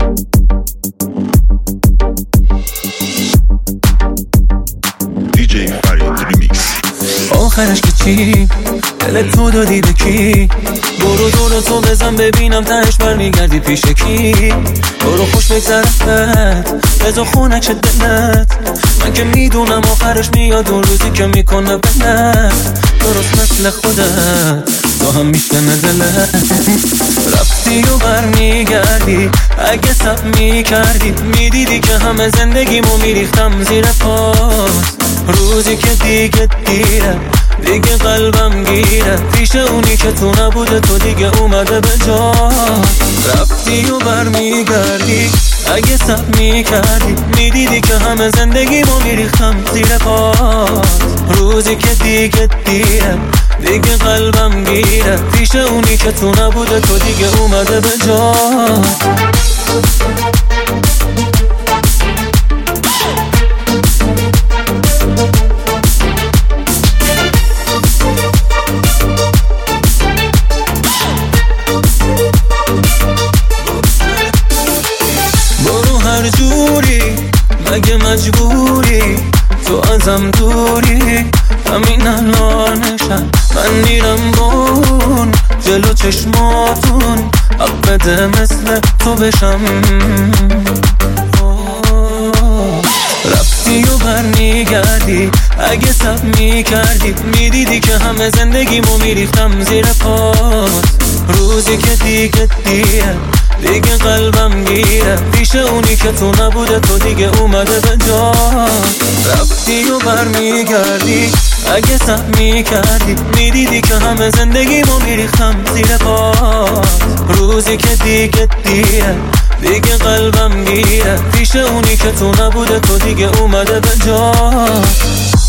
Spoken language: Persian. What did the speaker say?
دیجی فرید ریمیکس. آخرش که چی؟ دلت تو دادی به کی؟ برو دور تو بزن ببینم تهش برمیگردی پیش کی؟ برو خوش بگذرت بذار خونک شد دلت، من که میدونم آخرش میاد اون روزی که میکنه بلت. درست مثل خودت تو هم میشکنه دلت. رفتی و برمیگردی، اگه سب میکردی میدیدی که همه زندگیمو میریختم زیر پاس. روزی که دیگه دیره، دیگه قلبم گیره، پیش اونی که تو نبوده تو دیگه اومده به جا. رفتی و برمیگردی، اگه سب میکردی میدیدی که همه زندگیمو میریختم زیر پاس. روزی که دیگه دیره، دیگه قلبم گیره، پیش اونی که تو نبوده تو دیگه اومده به جا. هر جوری مگه مجبوری تو ازم دوری؟ همین الانشم من میرم بون جلو چشماتون، حق بده مثل تو بشم. رفتی و برمیگردی، اگه سب میکردی میدیدی که همه زندگیمو میریختم زیر پاس. روزی که دیگه دیره، دیگه قلبم گیره، پیش اونی که تو نبوده تو دیگه اومده به جا. رفتی و برمیگردی، اگه سب میکردی میدیدی که همه زندگیمو میریختم زیر پاس. روزی که دیگه دیره، دیگه قلبم گیره، پیش اونی که تو نبوده تو دیگه اومده به جا.